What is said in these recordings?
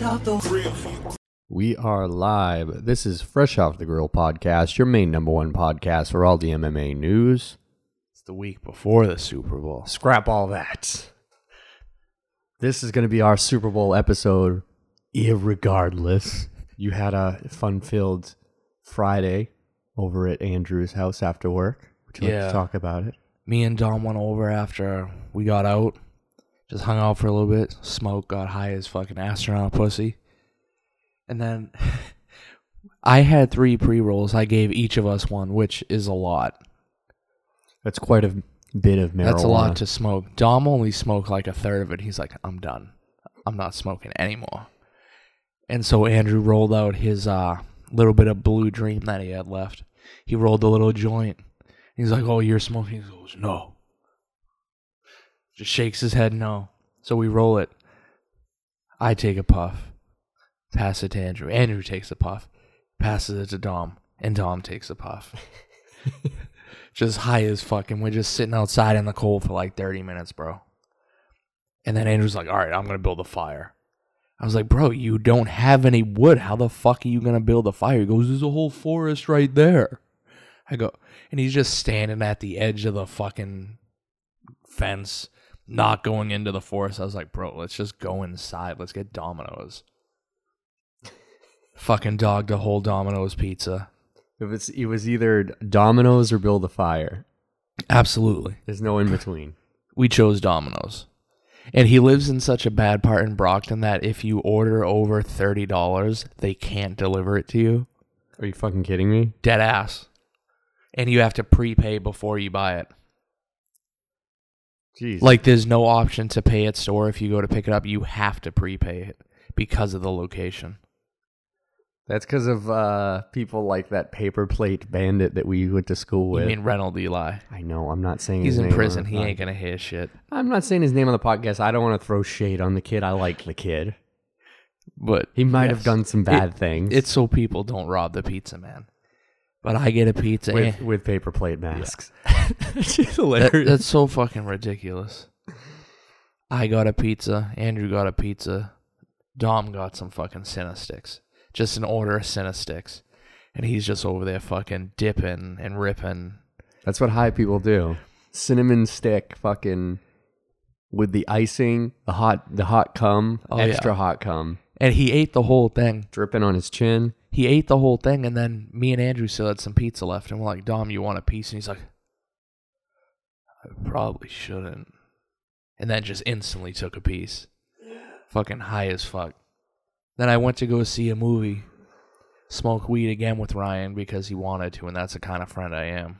Off the Grill. We are live. This is Fresh Off the Grill podcast, your main number one podcast for all the MMA news. It's the week before the Super Bowl. Scrap all that. This is going to be our Super Bowl episode, irregardless. You had a fun-filled Friday over at Andrew's house after work. Would you like to talk about it? Me and Dom went over after we got out. Just hung out for a little bit. Smoked, got high as fucking astronaut pussy. And then I had 3 pre-rolls. I gave each of us one, which is a lot. That's quite a bit of marijuana. That's a lot to smoke. Dom only smoked like a third of it. He's like, I'm done. I'm not smoking anymore. And so Andrew rolled out his little bit of Blue Dream that he had left. He rolled a little joint. He's like, oh, you're smoking? He goes, no. Just shakes his head, no. So we roll it. I take a puff. Pass it to Andrew. Andrew takes a puff. Passes it to Dom. And Dom takes a puff. Just high as fucking. We're just sitting outside in the cold for like 30 minutes, bro. And then Andrew's like, all right, I'm going to build a fire. I was like, bro, you don't have any wood. How the fuck are you going to build a fire? He goes, there's a whole forest right there. I go, and he's just standing at the edge of the fucking fence, not going into the forest. I was like, bro, let's just go inside. Let's get Domino's. Fucking dogged a whole Domino's pizza. It was either Domino's or build a fire. Absolutely. There's no in between. We chose Domino's. And he lives in such a bad part in Brockton that if you order over $30, they can't deliver it to you. Are you fucking kidding me? Dead ass. And you have to prepay before you buy it. Jeez. Like, there's no option to pay at store. If you go to pick it up, you have to prepay it because of the location. That's because of people like that paper plate bandit that we went to school with. You mean Reynold Eli? I know. I'm not saying He's his in name prison. on He the ain't going to hear shit. I'm not saying his name on the podcast. I don't want to throw shade on the kid. I like the kid. But He might have done some bad things. It's so people don't rob the pizza man. But I get a pizza. With paper plate masks. Yeah. It's just hilarious. That's so fucking ridiculous. I got a pizza. Andrew got a pizza. Dom got some fucking Cinesticks. Just an order of Cinesticks. And he's just over there fucking dipping and ripping. That's what high people do. Cinnamon stick fucking with the icing, the hot cum, extra hot cum. And he ate the whole thing. Dripping on his chin. He ate the whole thing, and then me and Andrew still had some pizza left. And we're like, Dom, you want a piece? And he's like, I probably shouldn't. And then just instantly took a piece. Fucking high as fuck. Then I went to go see a movie. Smoke weed again with Ryan because he wanted to, and that's the kind of friend I am.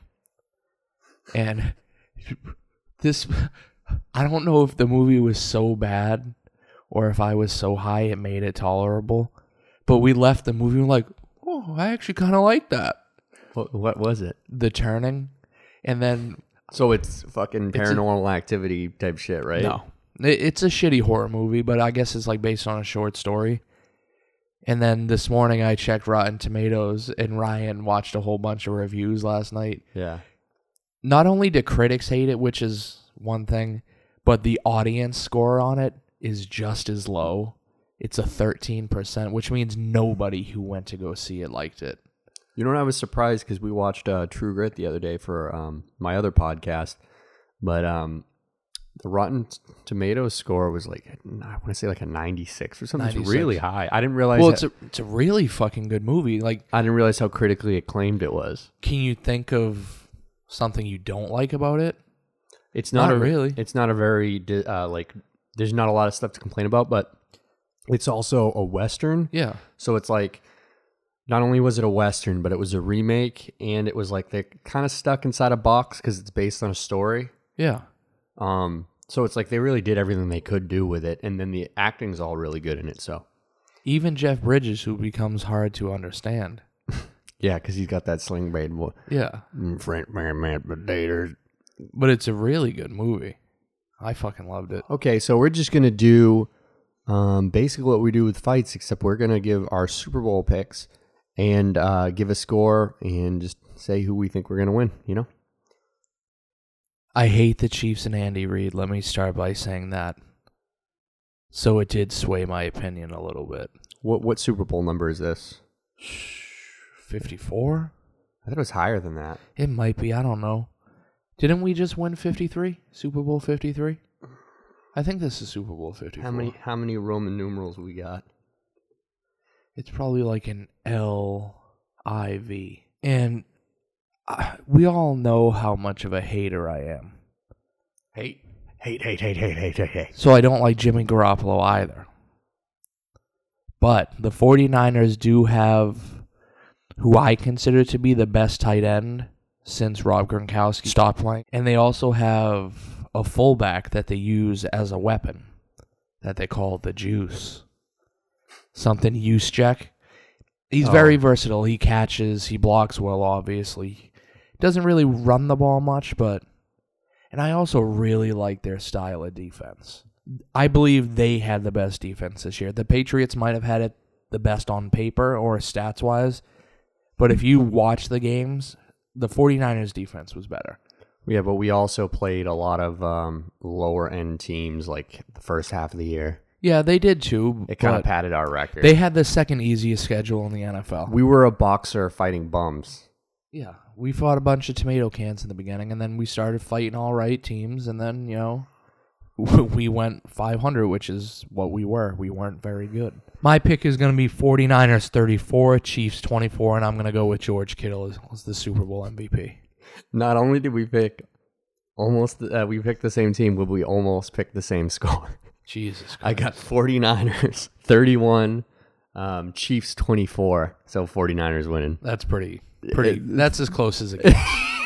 And this, I don't know if the movie was so bad or if I was so high it made it tolerable. But we left the movie and we're like, oh, I actually kind of like that. What was it? The Turning. And then... So it's fucking Paranormal Activity type shit, right? No. It's a shitty horror movie, but I guess it's like based on a short story. And then this morning I checked Rotten Tomatoes, and Ryan watched a whole bunch of reviews last night. Yeah. Not only do critics hate it, which is one thing, but the audience score on it is just as low. It's a 13%, which means nobody who went to go see it liked it. You know what? I was surprised because we watched True Grit the other day for my other podcast, but the Rotten Tomatoes score was like, I want to say like a 96 or something. 96. It's really high. I didn't realize. Well, it's a really fucking good movie. Like, I didn't realize how critically acclaimed it was. Can you think of something you don't like about it? It's not really. It's not a very like. There's not a lot of stuff to complain about, but it's also a Western. Yeah. So it's like, not only was it a Western, but it was a remake, and it was like they kind of stuck inside a box because it's based on a story. Yeah. So it's like they really did everything they could do with it, and then the acting's all really good in it. So even Jeff Bridges, who becomes hard to understand. Yeah, because he's got that sling blade. Yeah. French man, potatoes. But it's a really good movie. I fucking loved it. Okay, so we're just gonna do basically what we do with fights, except we're gonna give our Super Bowl picks and give a score and just say who we think we're gonna win. You know. I hate the Chiefs and Andy Reid. Let me start by saying that. So it did sway my opinion a little bit. What Super Bowl number is this? 54? I thought it was higher than that. It might be. I don't know. Didn't we just win 53? Super Bowl 53? I think this is Super Bowl 54. How many Roman numerals we got? It's probably like an LIV. And we all know how much of a hater I am. Hate. So I don't like Jimmy Garoppolo either. But the 49ers do have who I consider to be the best tight end since Rob Gronkowski stopped playing. And they also have a fullback that they use as a weapon that they call the Juice. Something Juszczyk. He's very versatile. He catches, he blocks well, obviously. Doesn't really run the ball much, but... And I also really like their style of defense. I believe they had the best defense this year. The Patriots might have had it the best on paper or stats-wise, but if you watch the games, the 49ers defense was better. Yeah, but we also played a lot of lower-end teams like the first half of the year. Yeah, they did too. It kind of padded our record. They had the second easiest schedule in the NFL. We were a boxer fighting bums. Yeah, we fought a bunch of tomato cans in the beginning, and then we started fighting all right teams, and then, we went 500, which is what we were. We weren't very good. My pick is going to be 49ers 34, Chiefs 24, and I'm going to go with George Kittle as the Super Bowl MVP. Not only did we pick we picked the same team, but we almost picked the same score. Jesus Christ. I got 49ers 31, Chiefs 24, so 49ers winning. That's pretty. That's as close as it gets.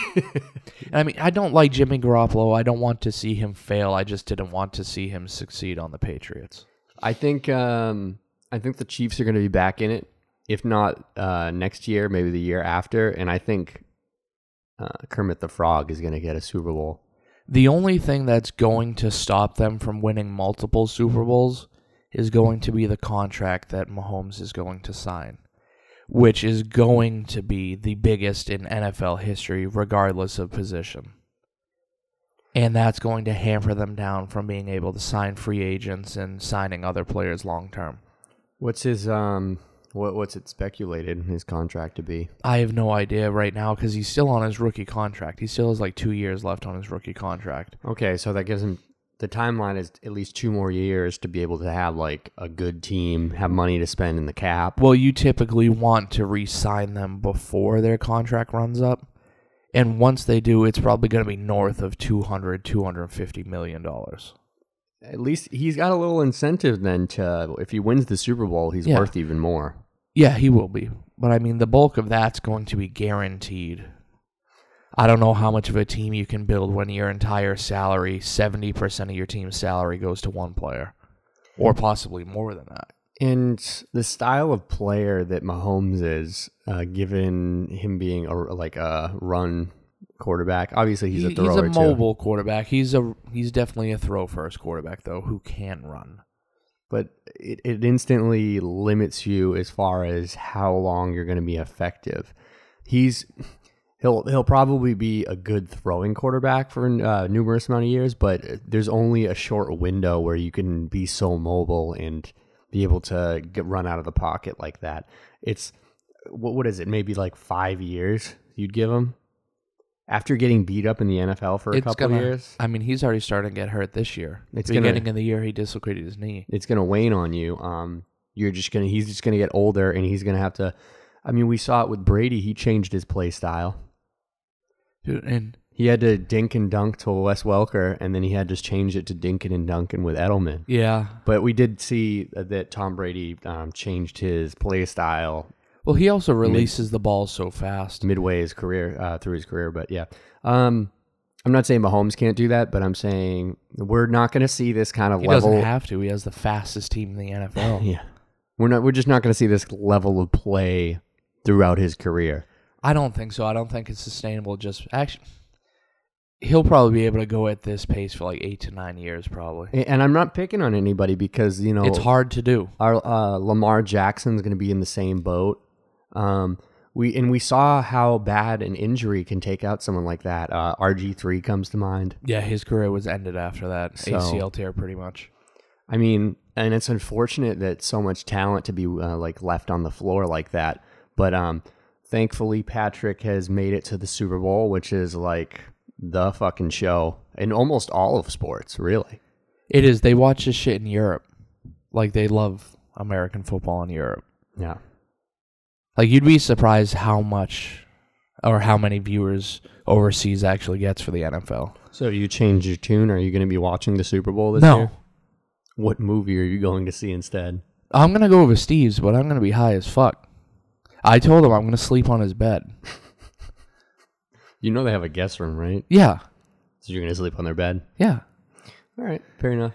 I mean, I don't like Jimmy Garoppolo. I don't want to see him fail. I just didn't want to see him succeed on the Patriots. I think the Chiefs are going to be back in it. If not next year, maybe the year after. And I think Kermit the Frog is going to get a Super Bowl. The only thing that's going to stop them from winning multiple Super Bowls is going to be the contract that Mahomes is going to sign, which is going to be the biggest in NFL history, regardless of position. And that's going to hamper them down from being able to sign free agents and signing other players long term. What's his what's it speculated his contract to be? I have no idea right now because he's still on his rookie contract. He still has like 2 years left on his rookie contract. Okay, so that gives him the timeline is at least 2 more years to be able to have like a good team, have money to spend in the cap. Well, you typically want to re-sign them before their contract runs up. And once they do, it's probably going to be north of $250 million. At least he's got a little incentive then to, if he wins the Super Bowl, he's worth even more. Yeah, he will be. But I mean, the bulk of that's going to be guaranteed. I don't know how much of a team you can build when your entire salary, 70% of your team's salary goes to one player. Or possibly more than that. And the style of player that Mahomes is, given him being a run quarterback, obviously he's a thrower too. He's a mobile quarterback. He's definitely a throw-first quarterback, though, who can run. But it instantly limits you as far as how long you're going to be effective. He'll probably be a good throwing quarterback for numerous amount of years, but there's only a short window where you can be so mobile and be able to run out of the pocket like that. It's, what is it, maybe like 5 years you'd give him? After getting beat up in the NFL for a couple of years? I mean, he's already starting to get hurt this year. Beginning of the year, he dislocated his knee. It's going to wane on you. He's just going to get older, and he's going to have to, I mean, we saw it with Brady. He changed his play style. Dude, and he had to dink and dunk to Wes Welker, and then he had to change it to dinking and dunking with Edelman. Yeah. But we did see that Tom Brady changed his play style. Well, he also releases the ball so fast. Midway his career, through his career. But yeah, I'm not saying Mahomes can't do that, but I'm saying we're not going to see this kind of level. He doesn't have to. He has the fastest team in the NFL. Yeah. We're just not going to see this level of play throughout his career. I don't think so. I don't think it's sustainable. Actually, he'll probably be able to go at this pace for like 8 to 9 years, probably. And I'm not picking on anybody because, it's hard to do. Our Lamar Jackson's going to be in the same boat. We saw how bad an injury can take out someone like that. RG3 comes to mind. Yeah, his career was ended after that. ACL tear, pretty much. I mean, And it's unfortunate that so much talent to be like left on the floor like that. But thankfully, Patrick has made it to the Super Bowl, which is like the fucking show in almost all of sports, really. It is. They watch this shit in Europe. Like, they love American football in Europe. Yeah. Like, you'd be surprised how much or how many viewers overseas actually gets for the NFL. So you changed your tune? Are you going to be watching the Super Bowl this No. year? What movie are you going to see instead? I'm going to go over Steve's, but I'm going to be high as fuck. I told him I'm going to sleep on his bed. You know they have a guest room, right? Yeah. So you're going to sleep on their bed? Yeah. All right, fair enough.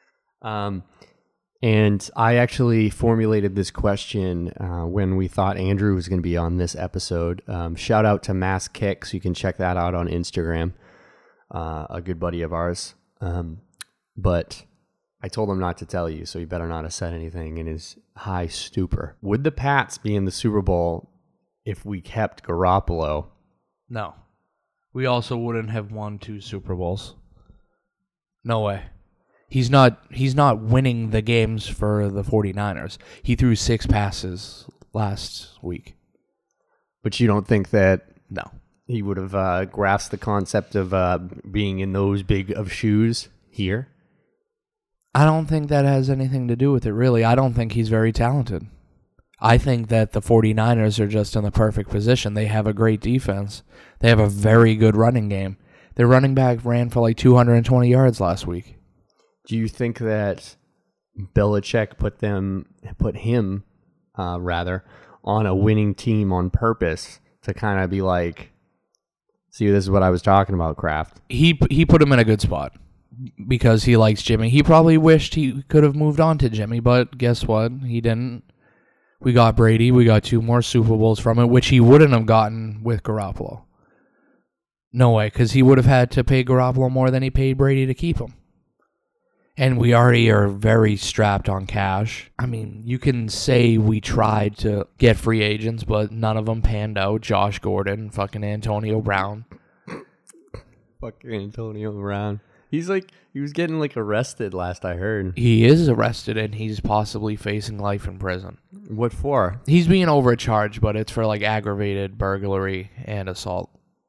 And I actually formulated this question when we thought Andrew was going to be on this episode. Shout out to Mass Kicks. You can check that out on Instagram. A good buddy of ours. But I told him not to tell you, so he better not have said anything in his high stupor. Would the Pats be in the Super Bowl if we kept Garoppolo? No. We also wouldn't have won 2 Super Bowls. No way. He's not winning the games for the 49ers. He threw 6 passes last week. But you don't think that No. he would have grasped the concept of being in those big of shoes here? I don't think that has anything to do with it, really. I don't think he's very talented. I think that the 49ers are just in the perfect position. They have a great defense. They have a very good running game. Their running back ran for like 220 yards last week. Do you think that Belichick put him on a winning team on purpose to kind of be like, see, this is what I was talking about, Kraft? He put him in a good spot because he likes Jimmy. He probably wished he could have moved on to Jimmy, but guess what? He didn't. We got Brady. We got 2 more Super Bowls from it, which he wouldn't have gotten with Garoppolo. No way, because he would have had to pay Garoppolo more than he paid Brady to keep him. And we already are very strapped on cash. I mean, you can say we tried to get free agents, but none of them panned out. Josh Gordon, fucking Antonio Brown. Fucking Antonio Brown. He was getting like arrested last I heard. He is arrested and he's possibly facing life in prison. What for? He's being overcharged, but it's for like aggravated burglary and assault.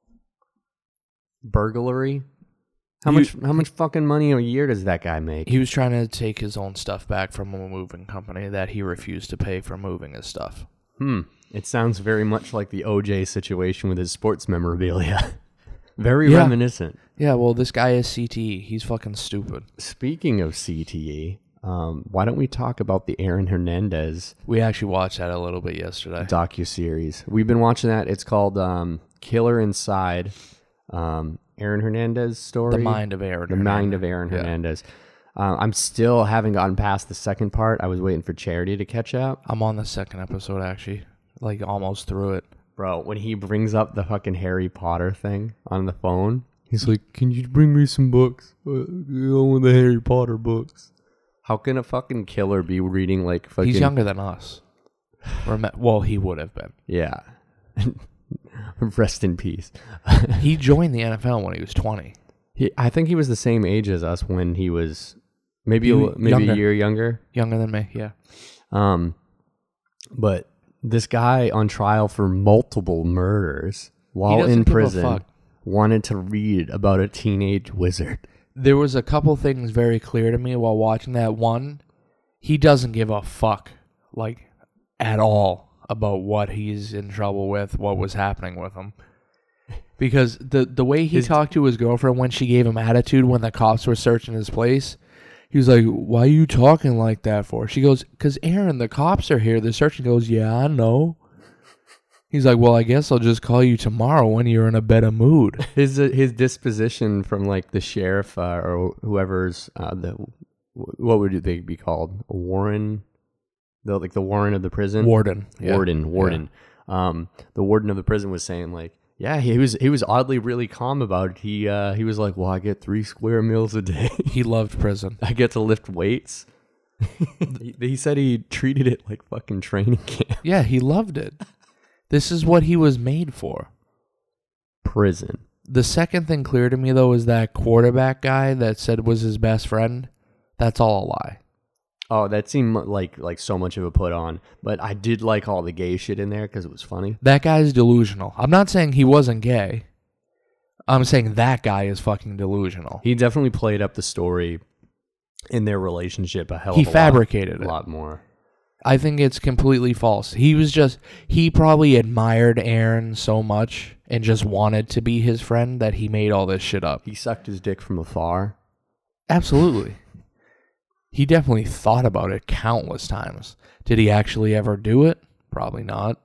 Burglary? How much fucking money a year does that guy make? He was trying to take his own stuff back from a moving company that he refused to pay for moving his stuff. It sounds very much like the OJ situation with his sports memorabilia. Very reminiscent. Yeah, well, this guy is CTE. He's fucking stupid. Speaking of CTE, why don't we talk about the Aaron Hernandez We actually watched that a little bit yesterday. docuseries? We've been watching that. It's called Killer Inside. Aaron Hernandez story. The Mind of Aaron The Mind of Aaron Hernandez. I'm still haven't gotten past the second part. I was waiting for Charity to catch up. I'm on the second episode, actually. Like, almost through it. Bro, when he brings up the fucking Harry Potter thing on the phone, he's like, can you bring me some books? I want the Harry Potter books. How can a fucking killer be reading like fucking... He's younger than us. Well, he would have been. Yeah. Rest in peace. He joined the NFL when he was 20. I think he was the same age as us when he was maybe Younger. a year younger. Younger than me, yeah. But this guy on trial for multiple murders while doesn't in give a prison fuck. wanted to read about a teenage wizard. There was a couple things very clear to me while watching that. One, he doesn't give a fuck, like, at all about what he's in trouble with, what was happening with him. Because the way he talked to his girlfriend when she gave him attitude when the cops were searching his place, he was like, why are you talking like that for? She goes, because Aaron, the cops are here. They're searching. He goes, yeah, I know. He's like, well, I guess I'll just call you tomorrow when you're in a better mood. His disposition from like the sheriff or whoever's what would they be called? A warden, the warden of the prison. Warden. Yeah. Warden. Yeah. The warden of the prison was saying like, yeah, he was oddly really calm about it. He was like, well, I get 3 square meals a day. He loved prison. I get to lift weights. He said he treated it like fucking training camp. Yeah, he loved it. This is what he was made for. Prison. The second thing clear to me, though, is that quarterback guy that said was his best friend. That's all a lie. Oh, that seemed like so much of a put on, but I did like all the gay shit in there because it was funny. That guy's delusional. I'm not saying he wasn't gay. I'm saying that guy is fucking delusional. He definitely played up the story in their relationship a hell of He a fabricated lot, it. a lot more. I think it's completely false. He probably admired Aaron so much and just wanted to be his friend that he made all this shit up. He sucked his dick from afar. Absolutely. He definitely thought about it countless times. Did he actually ever do it? Probably not.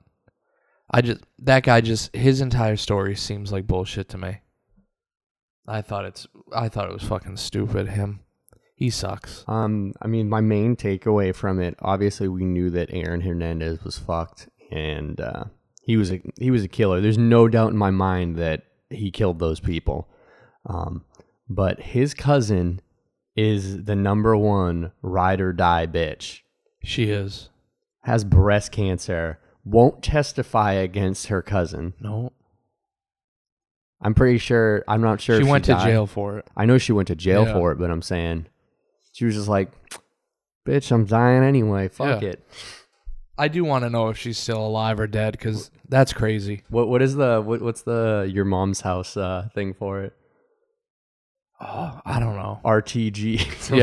His entire story seems like bullshit to me. I thought it was fucking stupid, him. He sucks. I mean, my main takeaway from it, obviously we knew that Aaron Hernandez was fucked and he was a killer. There's no doubt in my mind that he killed those people. But his cousin is the number one ride or die bitch. She is. Has breast cancer. Won't testify against her cousin. No. I'm not sure She if went to died. jail for it. I know she went to jail Yeah. for it, but I'm saying she was just like, bitch, I'm dying anyway. Fuck Yeah. it. I do want to know if she's still alive or dead, because that's crazy. What's the your mom's house thing for it? Oh, I don't know. RTG.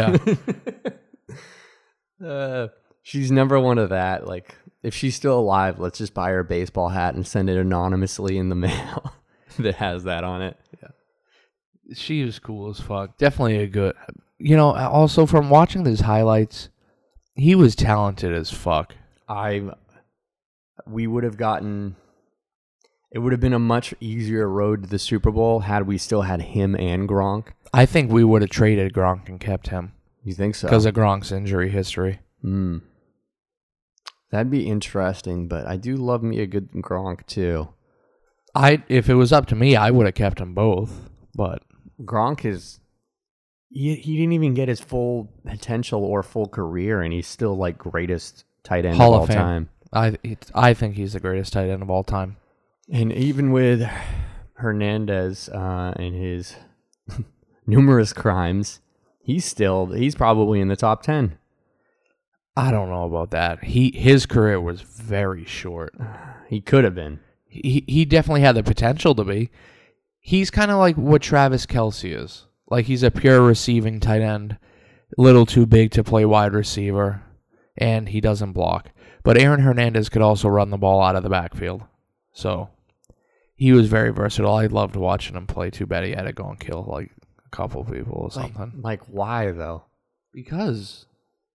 Yeah. She's never one of that. Like, if she's still alive, let's just buy her a baseball hat and send it anonymously in the mail that has that on it. She was cool as fuck. Definitely a good... also from watching these highlights, he was talented as fuck. We would have gotten... It would have been a much easier road to the Super Bowl had we still had him and Gronk. I think we would have traded Gronk and kept him. You think so? Because of Gronk's injury history. That'd be interesting, but I do love me a good Gronk too. If it was up to me, I would have kept them both. But Gronk is... He didn't even get his full potential or full career, and he's still like greatest tight end Hall of all of Fame. time. I think he's the greatest tight end of all time. And even with Hernandez and his numerous crimes, he's probably in the top 10. I don't know about that. His career was very short. He could have been. He definitely had the potential to be. He's kind of like what Travis Kelce is. Like, he's a pure receiving tight end, a little too big to play wide receiver, and he doesn't block. But Aaron Hernandez could also run the ball out of the backfield. So, he was very versatile. I loved watching him play. Too bad he had to go and kill, like, a couple people or something. Like why, though? Because...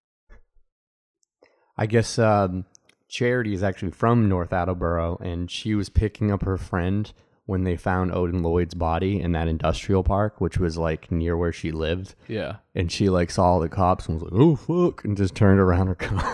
I guess Charity is actually from North Attleboro, and she was picking up her friend when they found Odin Lloyd's body in that industrial park, which was like near where she lived. Yeah. And she like saw all the cops and was like, "Oh fuck," and just turned around her car.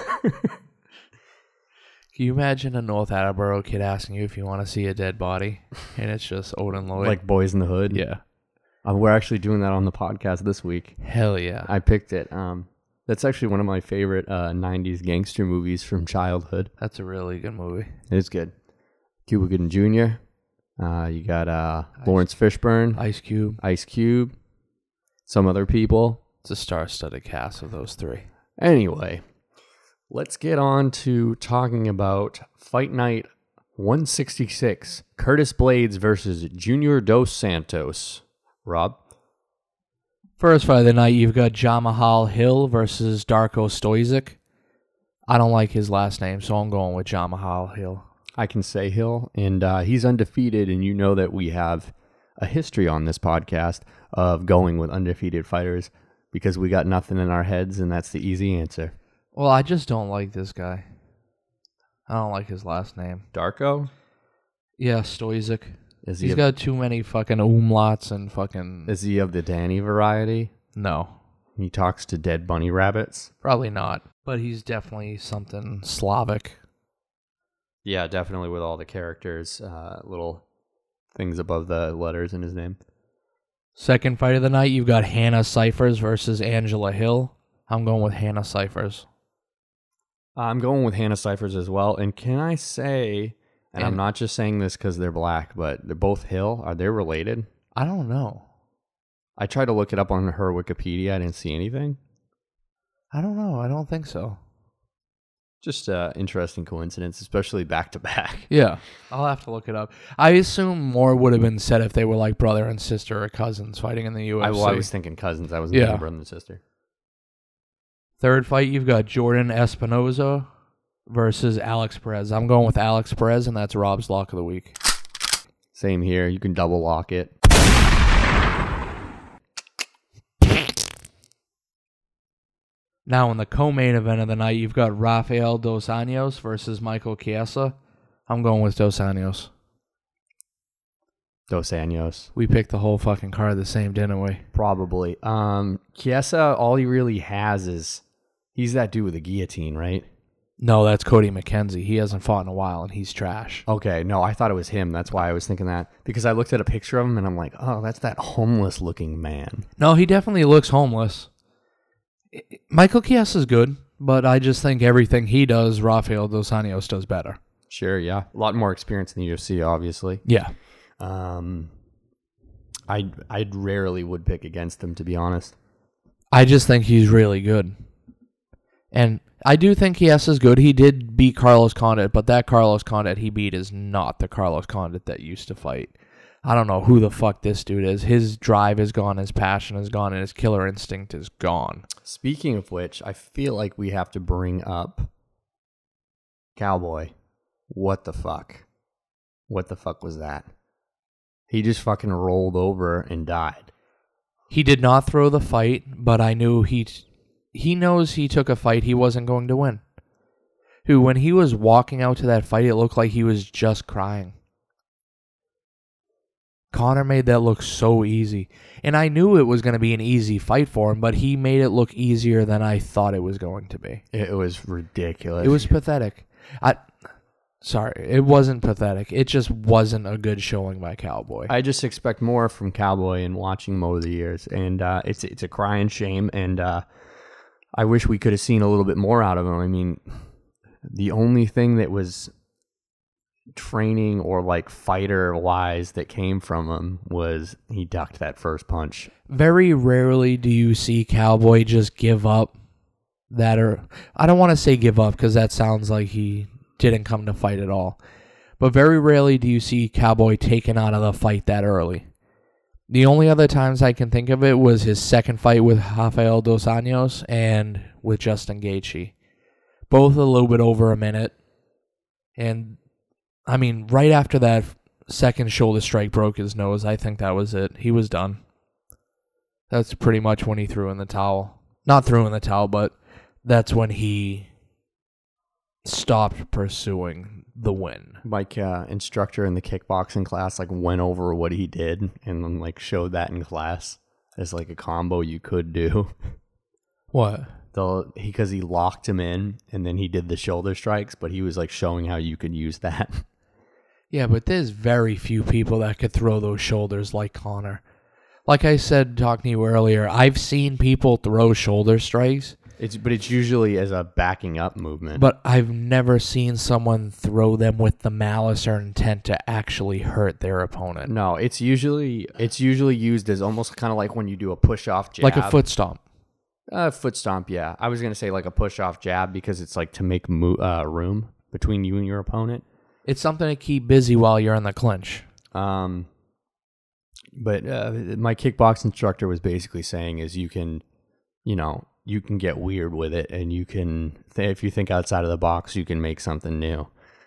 Can you imagine a North Attleboro kid asking you if you want to see a dead body? And it's just Odin Lloyd. Like Boys in the Hood. Yeah. We're actually doing that on the podcast this week. Hell yeah. I picked it. That's actually one of my favorite 90s gangster movies from childhood. That's a really good movie. It is good. Cuba Gooding Jr. You got Lawrence Fishburne, Ice Cube, some other people. It's a star-studded cast of those three. Anyway, let's get on to talking about Fight Night 166. Curtis Blades versus Junior Dos Santos. Rob? First fight of the night, you've got Jamahal Hill versus Darko Stojic. I don't like his last name, so I'm going with Jamahal Hill. I can say Hill, and he's undefeated, and you know that we have a history on this podcast of going with undefeated fighters because we got nothing in our heads, and that's the easy answer. Well, I just don't like this guy. I don't like his last name. Darko? Yeah, Stojic. He's got too many fucking umlauts and fucking... Is he of the Danny variety? No. He talks to dead bunny rabbits? Probably not. But he's definitely something Slavic. Yeah, definitely with all the characters, little things above the letters in his name. Second fight of the night, you've got Hannah Cyphers versus Angela Hill. I'm going with Hannah Cyphers. I'm going with Hannah Cyphers as well. And can I say... And I'm not just saying this because they're black, but they're both Hill. Are they related? I don't know. I tried to look it up on her Wikipedia. I didn't see anything. I don't know. I don't think so. Just interesting coincidence, especially back to back. Yeah, I'll have to look it up. I assume more would have been said if they were like brother and sister or cousins fighting in the UFC. I was thinking cousins. I wasn't thinking brother and sister. Third fight, you've got Jordan Espinoza versus Alex Perez. I'm going with Alex Perez, and that's Rob's lock of the week. Same here. You can double lock it. Now, in the co-main event of the night, you've got Rafael Dos Anjos versus Michael Chiesa. I'm going with Dos Anjos. Dos Anjos. We picked the whole fucking card the same, didn't we? Probably. Chiesa, all he really has is he's that dude with a guillotine, right? No, that's Cody McKenzie. He hasn't fought in a while, and he's trash. Okay, no, I thought it was him. That's why I was thinking that. Because I looked at a picture of him, and I'm like, oh, that's that homeless-looking man. No, he definitely looks homeless. Michael Chiesa's good, but I just think everything he does, Rafael Dos Anjos does better. Sure, yeah. A lot more experience in the UFC, obviously. Yeah. I rarely would pick against him, to be honest. I just think he's really good. And I do think Chiesa's good. He did beat Carlos Condit, but that Carlos Condit he beat is not the Carlos Condit that used to fight. I don't know who the fuck this dude is. His drive is gone, his passion is gone, and his killer instinct is gone. Speaking of which, I feel like we have to bring up Cowboy. What the fuck? What the fuck was that? He just fucking rolled over and died. He did not throw the fight, but I knew he knows he took a fight he wasn't going to win. When he was walking out to that fight, it looked like he was just crying. Conor made that look so easy. And I knew it was going to be an easy fight for him, but he made it look easier than I thought it was going to be. It was ridiculous. It was pathetic. Sorry, it wasn't pathetic. It just wasn't a good showing by Cowboy. I just expect more from Cowboy in watching him over the years. And it's a crying shame. And I wish we could have seen a little bit more out of him. I mean, the only thing that was training or like fighter wise that came from him was he ducked that first punch. Very rarely do you see Cowboy just give up that, or I don't want to say give up because that sounds like he didn't come to fight at all, but very rarely do you see Cowboy taken out of the fight that early. The only other times I can think of it was his second fight with Rafael Dos Anjos and with Justin Gaethje, both a little bit over a minute. And I mean, right after that second shoulder strike broke his nose, I think that was it. He was done. That's pretty much when he threw in the towel. Not threw in the towel, but that's when he stopped pursuing the win. Like instructor in the kickboxing class like went over what he did and then like showed that in class as like a combo you could do. What? Because he locked him in and then he did the shoulder strikes, but he was like showing how you could use that. Yeah, but there's very few people that could throw those shoulders like Conor. Like I said, talking to you earlier, I've seen people throw shoulder strikes. But it's usually as a backing up movement. But I've never seen someone throw them with the malice or intent to actually hurt their opponent. No, it's usually used as almost kind of like when you do a push-off jab. Like a foot stomp. Foot stomp, yeah. I was going to say like a push-off jab because it's like to make room between you and your opponent. It's something to keep busy while you're in the clinch. But my kickbox instructor was basically saying is you can get weird with it, and you can, if you think outside of the box, you can make something new.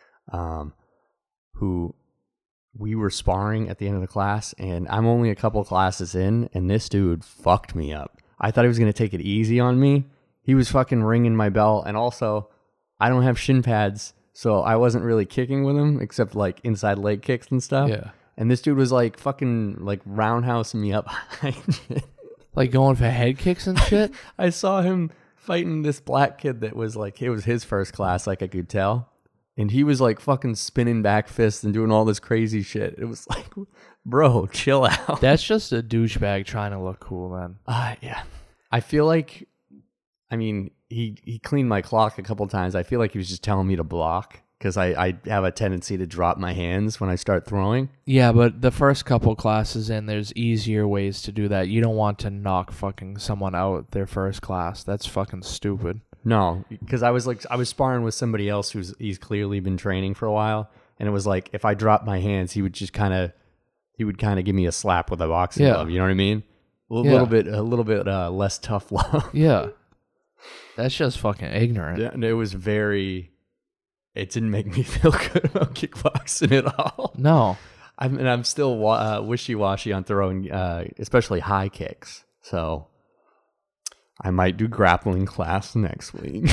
We were sparring at the end of the class, and I'm only a couple classes in, and this dude fucked me up. I thought he was going to take it easy on me. He was fucking ringing my bell, and also, I don't have shin pads, so I wasn't really kicking with him, except like inside leg kicks and stuff. Yeah. And this dude was like fucking like roundhousing me up. Like going for head kicks and shit? I saw him fighting this black kid that was like, it was his first class, like I could tell. And he was like fucking spinning back fists and doing all this crazy shit. It was like, bro, chill out. That's just a douchebag trying to look cool, man. Yeah. I feel like, I mean, he cleaned my clock a couple times. I feel like he was just telling me to block. because I have a tendency to drop my hands when I start throwing. Yeah, but the first couple classes in, there's easier ways to do that. You don't want to knock fucking someone out their first class. That's fucking stupid. No, because I was sparring with somebody else he's clearly been training for a while, and it was like if I dropped my hands, he would give me a slap with a boxing glove. You know what I mean? A little bit less tough love. Yeah, that's just fucking ignorant. Yeah, and it didn't make me feel good about kickboxing at all. No, I'm still wishy-washy on throwing, especially high kicks. So I might do grappling class next week.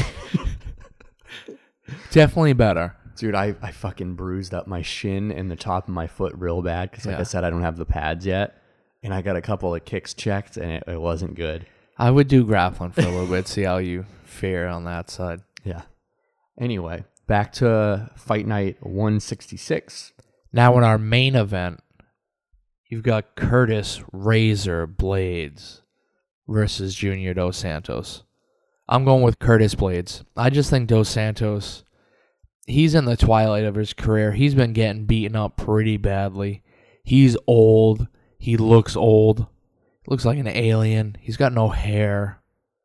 Definitely better. Dude, I fucking bruised up my shin and the top of my foot real bad because, like I said, I don't have the pads yet. And I got a couple of kicks checked, and it wasn't good. I would do grappling for a little bit, see how you fare on that side. Yeah. Anyway, back to Fight Night 166. Now in our main event, you've got Curtis Razor Blades versus Junior Dos Santos. I'm going with Curtis Blades. I just think Dos Santos, he's in the twilight of his career. He's been getting beaten up pretty badly. He's old. He looks old. Looks like an alien. He's got no hair.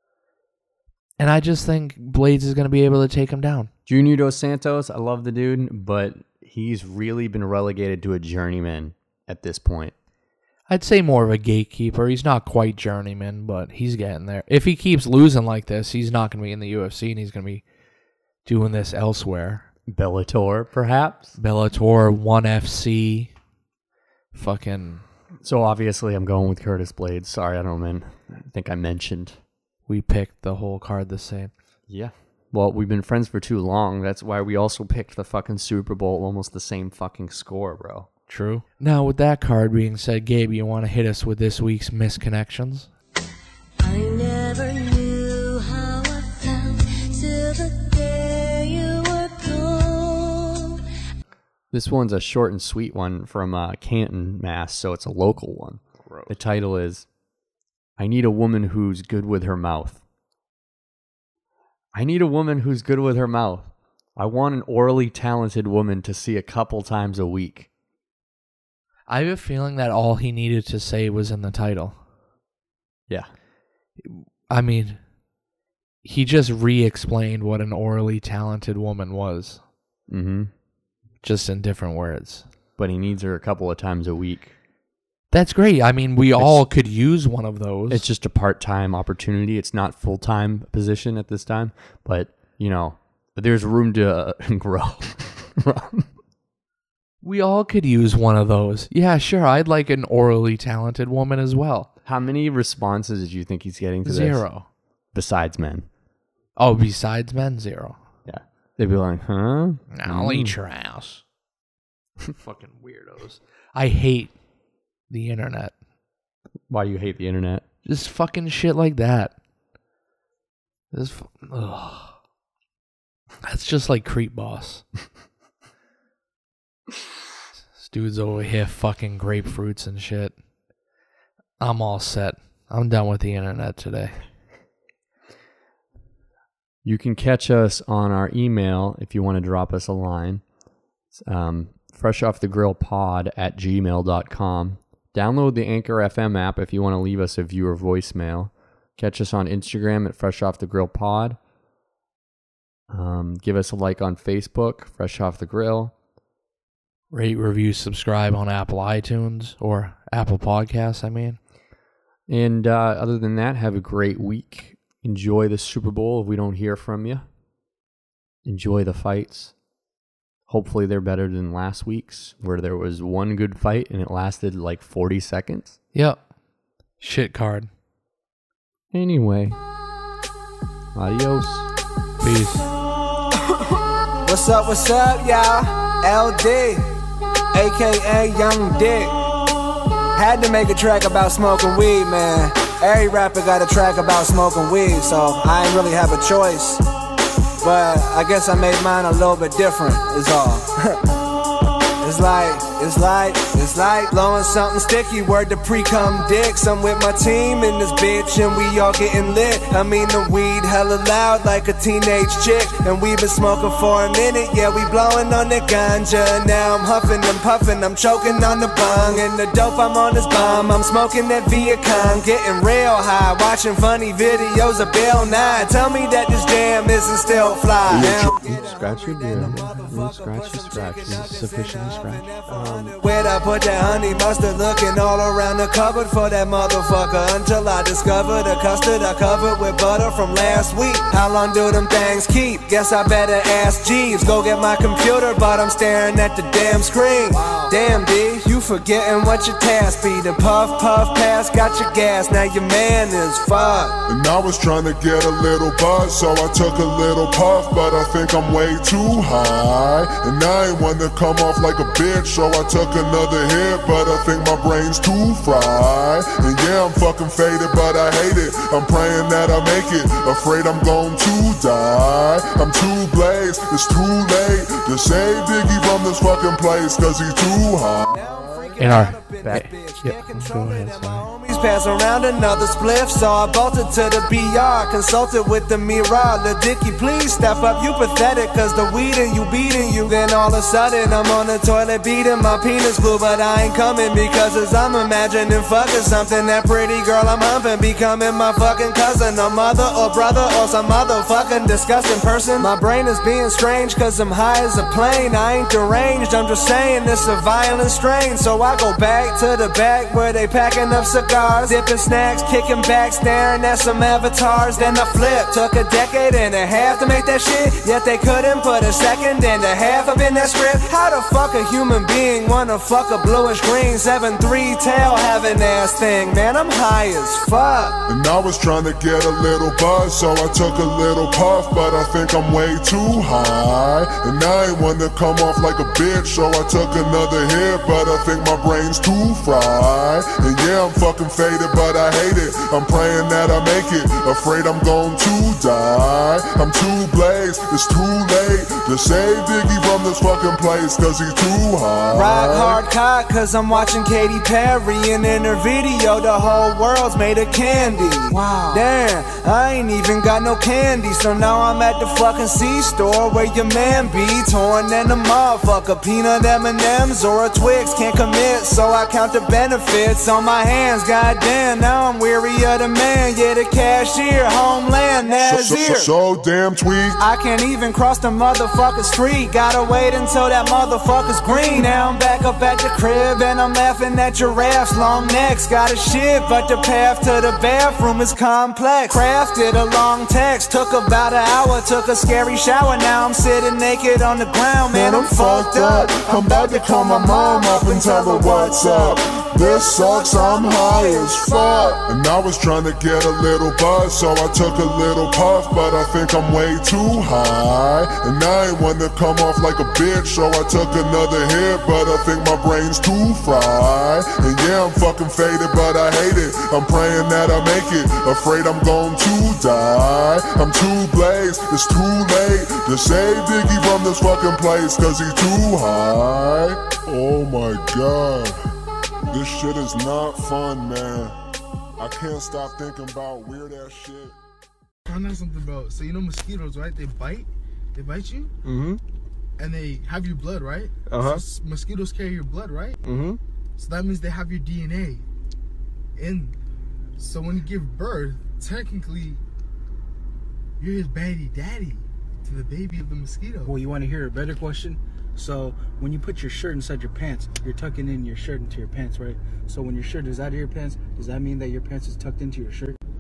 And I just think Blades is going to be able to take him down. Junior Dos Santos, I love the dude, but he's really been relegated to a journeyman at this point. I'd say more of a gatekeeper. He's not quite journeyman, but he's getting there. If he keeps losing like this, he's not going to be in the UFC, and he's going to be doing this elsewhere. Bellator, perhaps? Bellator, ONE FC, fucking... So obviously I'm going with Curtis Blades. Sorry, I think I mentioned. We picked the whole card the same. Yeah. Well, we've been friends for too long. That's why we also picked the fucking Super Bowl, almost the same fucking score, bro. True. Now, with that card being said, Gabe, you want to hit us with this week's misconnections? I never knew how I felt till the day you were gone. This one's a short and sweet one from Canton, Mass, so it's a local one. Gross. The title is, I need a woman who's good with her mouth. I need a woman who's good with her mouth. I want an orally talented woman to see a couple times a week. I have a feeling that all he needed to say was in the title. Yeah. I mean, he just re-explained what an orally talented woman was. Mm-hmm. Just in different words. But he needs her a couple of times a week. That's great. I mean, we all could use one of those. It's just a part-time opportunity. It's not full-time position at this time. But, there's room to grow. We all could use one of those. Yeah, sure. I'd like an orally talented woman as well. How many responses do you think he's getting to this? 0. Besides men. Oh, besides men, 0. Yeah. They'd be like, huh? I'll eat your ass. Fucking weirdos. I hate the internet. Why do you hate the internet? Just fucking shit like that. That's just like Creep Boss. This dude's over here fucking grapefruits and shit. I'm all set. I'm done with the internet today. You can catch us on our email if you want to drop us a line. It's, freshoffthegrillpod@gmail.com. Download the Anchor FM app if you want to leave us a viewer voicemail. Catch us on Instagram at freshoffthegrillpod. Give us a like on Facebook, Fresh Off the Grill. Rate, review, subscribe on Apple iTunes or Apple Podcasts, I mean. And other than that, have a great week. Enjoy the Super Bowl if we don't hear from you. Enjoy the fights. Hopefully they're better than last week's, where there was one good fight and it lasted like 40 seconds. Yep. Shit card. Anyway. Adios. Peace. What's up, y'all? LD, a.k.a. Young Dick. Had to make a track about smoking weed, man. Every rapper got a track about smoking weed, so I ain't really have a choice. But I guess I made mine a little bit different, is all. It's It's like blowing something sticky. Word to pre-cum dicks. I'm with my team in this bitch and we all getting lit. I mean the weed hella loud like a teenage chick. And we been smoking for a minute, yeah, we blowing on the ganja. Now I'm huffing and puffing, I'm choking on the bong. And the dope, I'm on this bomb, I'm smoking that Viacom. Getting real high, watching funny videos of Bill Nye. Tell me that this jam isn't still fly. Scratch your beard. Scratch your scratch. Sufficiently scratched. Where'd I put that honey mustard? Looking all around the cupboard for that motherfucker, until I discovered a custard I covered with butter from last week. How long do them things keep? Guess I better ask Jeeves. Go get my computer, but I'm staring at the damn screen. Damn D, you forgetting what your task be. The puff pass got your gas, now your man is fucked. And I was trying to get a little buzz, so I took a little puff, but I think I'm way too high. And I ain't want to come off like a bitch, so I took another hit, but I think my brain's too fried. And yeah, I'm fucking faded, but I hate it. I'm praying that I make it, afraid I'm going to die. I'm too blazed, it's too late to save Biggie from this fucking place, cause he's too high. In our back. Yeah, go ahead, sorry. Pass around another spliff, so I bolted to the BR, consulted with the mirror. Lil Dicky, please step up, you pathetic, cause the weed and you beating you. Then all of a sudden I'm on the toilet beating my penis glue, but I ain't coming because as I'm imagining fucking something, that pretty girl I'm humping becoming my fucking cousin, a mother or brother or some motherfucking disgusting person. My brain is being strange cause I'm high as a plane. I ain't deranged, I'm just saying it's a violent strain. So I go back to the back where they packing up cigars, dipping snacks, kicking back, staring at some avatars. Then I flip, took a decade and a half to make that shit, yet they couldn't put a second and a half up in that script. How the fuck a human being wanna fuck a bluish green 7'3" tail having ass thing? Man, I'm high as fuck. And I was trying to get a little buzz, so I took a little puff, but I think I'm way too high. And I ain't want to come off like a bitch, so I took another hit, but I think my brain's too fried. And yeah, I'm fucking faded, but I hate it. I'm praying that I make it, afraid I'm going to die. I'm too blazed, it's too late to save Biggie from this fucking place, cause he's too high. Rock hard cock, cause I'm watching Katy Perry, and in her video the whole world's made of candy. Wow. Damn, I ain't even got no candy, so now I'm at the fucking C-store where your man be torn than a motherfucker. Peanut M&M's or a Twix, can't commit, so I count the benefits on my hands. Goddamn, now I'm weary of the man. Yeah, the cashier, homeland, Nazir. So damn tweak. I can't even cross the motherfucking street. Gotta wait until that motherfucker's green. Now I'm back up at the crib and I'm laughing at giraffes. Long necks, got a shit, but the path to the bathroom is complex. Crafted a long text, took about an hour, took a scary shower. Now I'm sitting naked on the ground, man, I'm fucked up. I'm about to call my mom up and tell her what's up. This sucks, I'm high as fuck. And I was trying to get a little buzz, so I took a little puff, but I think I'm way too high. And I ain't want to come off like a bitch, so I took another hit, but I think my brain's too fried. And yeah, I'm fucking faded, but I hate it. I'm praying that I make it, afraid I'm going to die. I'm too blazed, it's too late to save Biggie from this fucking place, cause he's too high. Oh my god. This shit is not fun, man. I can't stop thinking about weird ass shit. I know something about, so you know mosquitoes, right? They bite you. Mm-hmm. And they have your blood, right? Uh-huh. So mosquitoes carry your blood, right? Mm-hmm. So that means they have your DNA. And so when you give birth, technically, you're his baby daddy to the baby of the mosquito. Well, you want to hear a better question? So when you put your shirt inside your pants, you're tucking in your shirt into your pants, right? So when your shirt is out of your pants, does that mean that your pants is tucked into your shirt?